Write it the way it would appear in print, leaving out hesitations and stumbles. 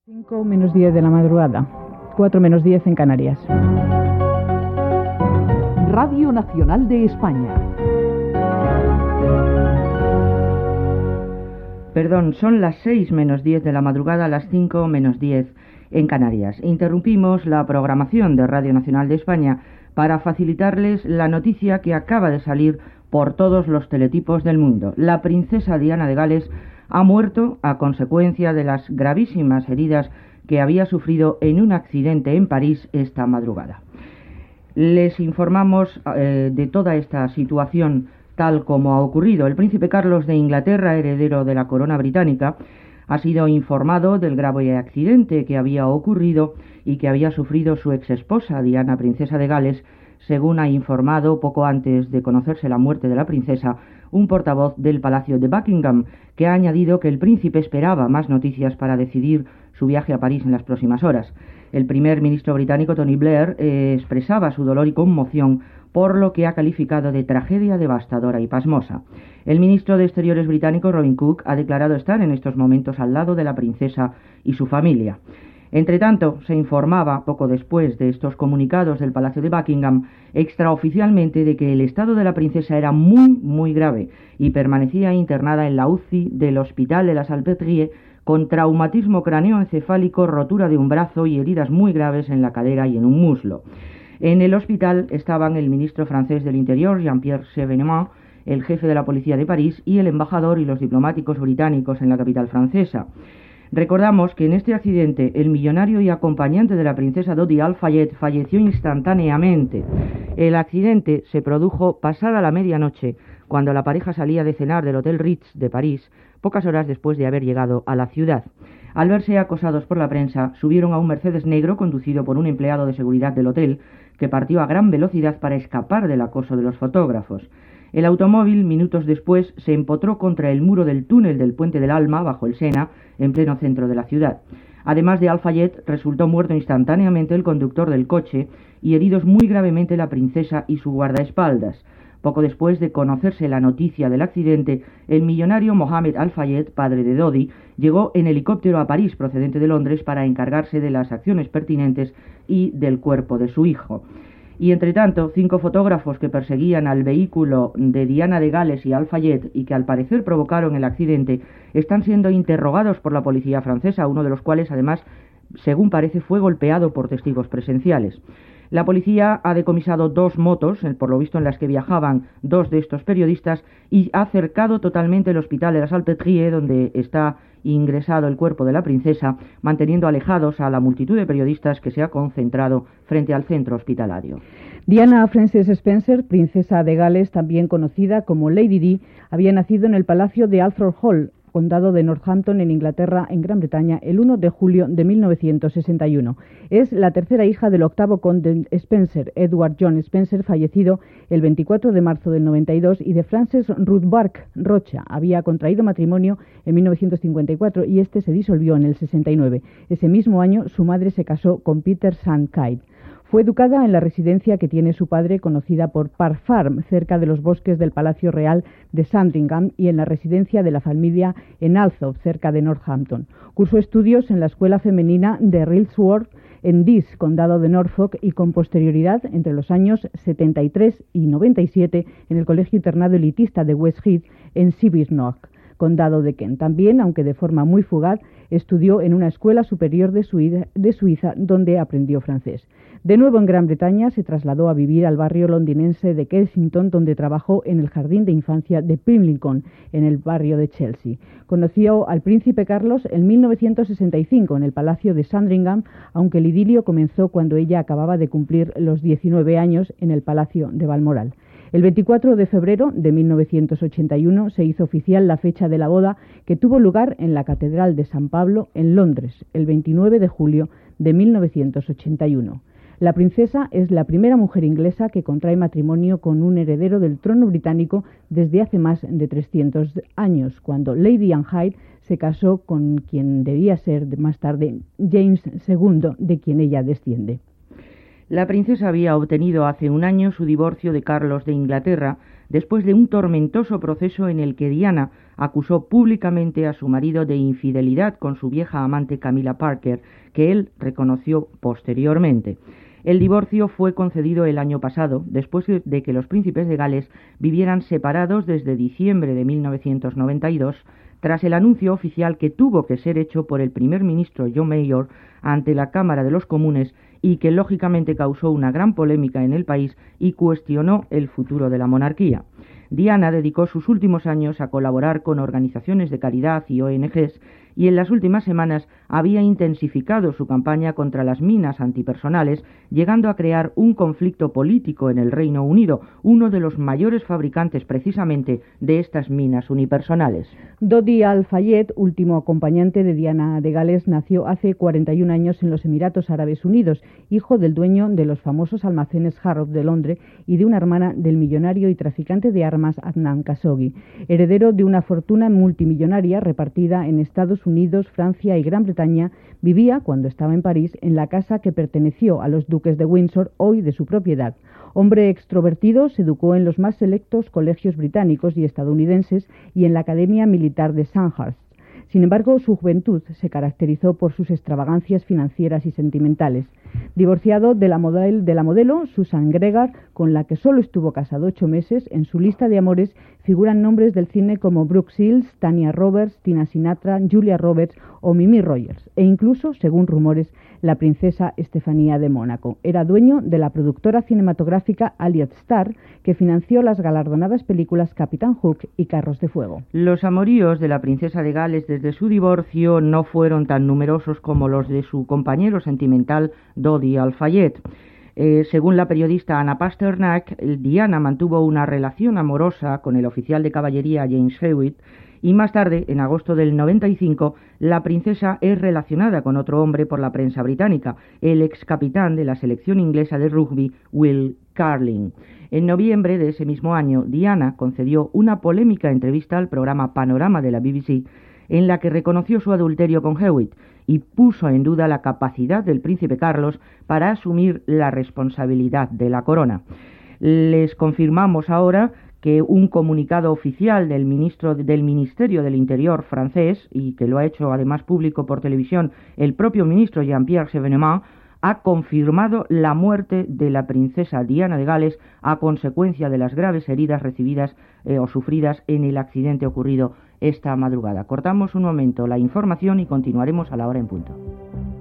5 menos 10 de la madrugada, 4 menos 10 en Canarias. Radio Nacional de España. Perdón, son las 6 menos 10 de la madrugada, las 5 menos 10 en Canarias. Interrumpimos la programación de Radio Nacional de España para facilitarles la noticia que acaba de salir por todos los teletipos del mundo. La princesa Diana de Gales ha muerto a consecuencia de las gravísimas heridas que había sufrido en un accidente en París esta madrugada. Les informamos de toda esta situación tal como ha ocurrido. El príncipe Carlos de Inglaterra, heredero de la corona británica, ha sido informado del grave accidente que había ocurrido y que había sufrido su exesposa Diana, princesa de Gales, según ha informado poco antes de conocerse la muerte de la princesa un portavoz del Palacio de Buckingham, que ha añadido que el príncipe esperaba más noticias para decidir su viaje a París en las próximas horas. El primer ministro británico Tony Blair expresaba su dolor y conmoción por lo que ha calificado de tragedia devastadora y pasmosa. El ministro de Exteriores británico Robin Cook ha declarado estar en estos momentos al lado de la princesa y su familia. Entretanto, se informaba, poco después de estos comunicados del Palacio de Buckingham, extraoficialmente de que el estado de la princesa era muy grave y permanecía internada en la UCI del Hospital de la Salpêtrière con traumatismo craneoencefálico, rotura de un brazo y heridas muy graves en la cadera y en un muslo. En el hospital estaban el ministro francés del Interior, Jean-Pierre Chevènement, el jefe de la policía de París y el embajador y los diplomáticos británicos en la capital francesa. Recordamos que en este accidente el millonario y acompañante de la princesa Dodi Al-Fayed falleció instantáneamente. El accidente se produjo pasada la medianoche, cuando la pareja salía de cenar del Hotel Ritz de París, pocas horas después de haber llegado a la ciudad. Al verse acosados por la prensa, subieron a un Mercedes negro conducido por un empleado de seguridad del hotel, que partió a gran velocidad para escapar del acoso de los fotógrafos. El automóvil, minutos después, se empotró contra el muro del túnel del Puente del Alma, bajo el Sena, en pleno centro de la ciudad. Además de Al-Fayed, resultó muerto instantáneamente el conductor del coche y heridos muy gravemente la princesa y su guardaespaldas. Poco después de conocerse la noticia del accidente, el millonario Mohammed Al-Fayed, padre de Dodi, llegó en helicóptero a París procedente de Londres para encargarse de las acciones pertinentes y del cuerpo de su hijo. Y entre tanto, 5 fotógrafos que perseguían al vehículo de Diana de Gales y Al-Fayed y que al parecer provocaron el accidente están siendo interrogados por la policía francesa, uno de los cuales además, según parece, fue golpeado por testigos presenciales. La policía ha decomisado 2 motos, por lo visto en las que viajaban 2 de estos periodistas, y ha cercado totalmente el hospital de la Salpêtrière, donde está ingresado el cuerpo de la princesa, manteniendo alejados a la multitud de periodistas que se ha concentrado frente al centro hospitalario. Diana Frances Spencer, princesa de Gales, también conocida como Lady Di, había nacido en el palacio de Althorp Hall, condado de Northampton, en Inglaterra, en Gran Bretaña, el 1 de julio de 1961. Es la tercera hija del octavo conde Spencer, Edward John Spencer, fallecido el 24 de marzo del 92, y de Frances Ruth Burke Rocha. Había contraído matrimonio en 1954 y este se disolvió en el 69. Ese mismo año, su madre se casó con Peter Sankey. Fue educada en la residencia que tiene su padre, conocida por Park Farm, cerca de los bosques del Palacio Real de Sandringham, y en la residencia de la familia en Althorp, cerca de Northampton. Cursó estudios en la escuela femenina de Rilsworth, en Diss, condado de Norfolk, y con posterioridad, entre los años 73 y 97, en el colegio internado elitista de West Heath, en Cibisnock, condado de Kent. También, aunque de forma muy fugaz, estudió en una escuela superior de Suiza, donde aprendió francés. De nuevo en Gran Bretaña, se trasladó a vivir al barrio londinense de Kensington, donde trabajó en el jardín de infancia de Pimlico, en el barrio de Chelsea. Conoció al príncipe Carlos en 1965 en el Palacio de Sandringham, aunque el idilio comenzó cuando ella acababa de cumplir los 19 años en el Palacio de Balmoral. El 24 de febrero de 1981 se hizo oficial la fecha de la boda, que tuvo lugar en la Catedral de San Pablo, en Londres, el 29 de julio de 1981. La princesa es la primera mujer inglesa que contrae matrimonio con un heredero del trono británico desde hace más de 300 años, cuando Lady Anne Hyde se casó con quien debía ser más tarde James II, de quien ella desciende. La princesa había obtenido hace un año su divorcio de Carlos de Inglaterra después de un tormentoso proceso en el que Diana acusó públicamente a su marido de infidelidad con su vieja amante Camilla Parker, que él reconoció posteriormente. El divorcio fue concedido el año pasado, después de que los príncipes de Gales vivieran separados desde diciembre de 1992, tras el anuncio oficial que tuvo que ser hecho por el primer ministro John Major ante la Cámara de los Comunes y que lógicamente causó una gran polémica en el país y cuestionó el futuro de la monarquía. Diana dedicó sus últimos años a colaborar con organizaciones de caridad y ONGs y en las últimas semanas había intensificado su campaña contra las minas antipersonales, llegando a crear un conflicto político en el Reino Unido, uno de los mayores fabricantes precisamente de estas minas unipersonales. Dodi Al-Fayed, último acompañante de Diana de Gales, nació hace 41 años en los Emiratos Árabes Unidos, hijo del dueño de los famosos almacenes Harrods de Londres y de una hermana del millonario y traficante de armas Adnan Khashoggi, heredero de una fortuna multimillonaria repartida en Estados Unidos, Francia y Gran Bretaña. Vivía, cuando estaba en París, en la casa que perteneció a los duques de Windsor, hoy de su propiedad. Hombre extrovertido, se educó en los más selectos colegios británicos y estadounidenses y en la Academia Militar de Sandhurst. Sin embargo, su juventud se caracterizó por sus extravagancias financieras y sentimentales. Divorciado de la modelo Susan Gregar, con la que solo estuvo casado 8 meses, en su lista de amores figuran nombres del cine como Brooke Shields, Tanya Roberts, Tina Sinatra, Julia Roberts o Mimi Rogers, e incluso, según rumores, la princesa Estefanía de Mónaco. Era dueño de la productora cinematográfica Allied Star, que financió las galardonadas películas Capitán Hook y Carros de Fuego. Los amoríos de la princesa de Gales desde su divorcio no fueron tan numerosos como los de su compañero sentimental Dodi Al-Fayed. Según la periodista Anna Pasternak, Diana mantuvo una relación amorosa con el oficial de caballería James Hewitt y más tarde, en agosto del 95, la princesa es relacionada con otro hombre por la prensa británica, el ex capitán de la selección inglesa de rugby, Will Carling. En noviembre de ese mismo año, Diana concedió una polémica entrevista al programa Panorama de la BBC, en la que reconoció su adulterio con Hewitt y puso en duda la capacidad del príncipe Carlos para asumir la responsabilidad de la corona. Les confirmamos ahora que un comunicado oficial del Ministerio del Interior francés, y que lo ha hecho además público por televisión el propio ministro Jean-Pierre Chevènement, ha confirmado la muerte de la princesa Diana de Gales a consecuencia de las graves heridas recibidas o sufridas en el accidente ocurrido esta madrugada. Cortamos un momento la información y continuaremos a la hora en punto.